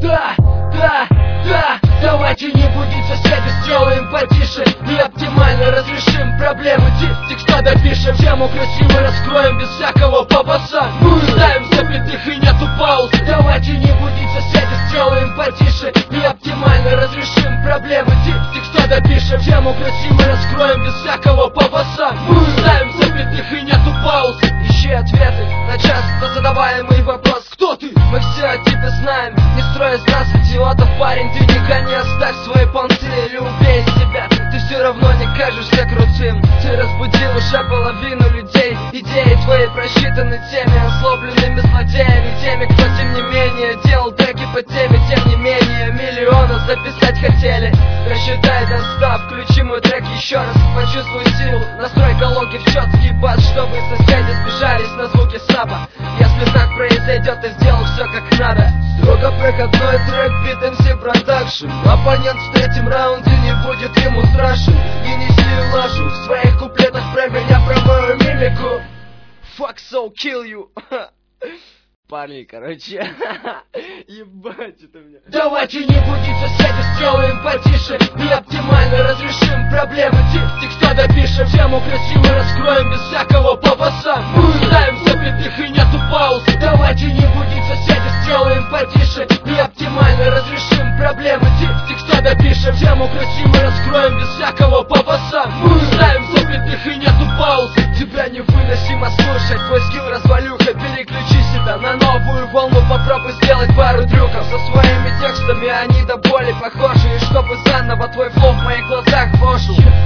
Давайте не будем соседи, сделаем потише и оптимально разрешим проблемы. Текста допишем, тему красиво раскроем без всякого папаса. Мы ставим запятых и нету пауз. Давайте не будем соседи, сделаем потише и оптимально разрешим проблемы. Текста допишем, тему красиво раскроем без всякого папаса. Мы ставим запятых и нету пауз. Ищи ответы на часто задаваемый вопрос: кто ты? Мы все о тебе знаем, не строй из нас идиотов, парень. Ты никогда не оставь свои понты или убей себя. Ты все равно не кажешься крутым. Ты разбудил уже половину людей. Идеи твои просчитаны теми ослабленными злодеями, теми, кто тем не менее делал треки по теме. Тем не менее миллиона записать хотели. Рассчитай до 100, включи мой трек еще раз. Почувствуй силу, настрой колонки в четкий бас, чтобы соседи сбежались на звуки сапа. Если так произойдет, ты сделал все как надо. Строго проходной трек, бит MC Production. Оппонент в третьем раунде не будет ему страшен. Не неси ложу в своих куплетах про меня, про мою мимику. Fuck so kill you. Парни, короче, ебать это меня. Давайте не будем соседи, сделаем потише и оптимально разрешим проблемы. Текста допишем, тему красиво раскроем без всякого папаса. Мы ставим запятых и нету пауз. Давайте не будем соседи, сделаем потише и оптимально разрешим проблемы. Текста допишем, тему красиво раскроем без всякого папаса. Мы ставим запятых и нету пауз. Тебя невыносимо слушать, твой скилл развалюха. Переключи себя на новую волну, попробуй сделать пару трюков. Со своими текстами они до боли похожи, и чтобы заново твой флоу в моих глазах вошел.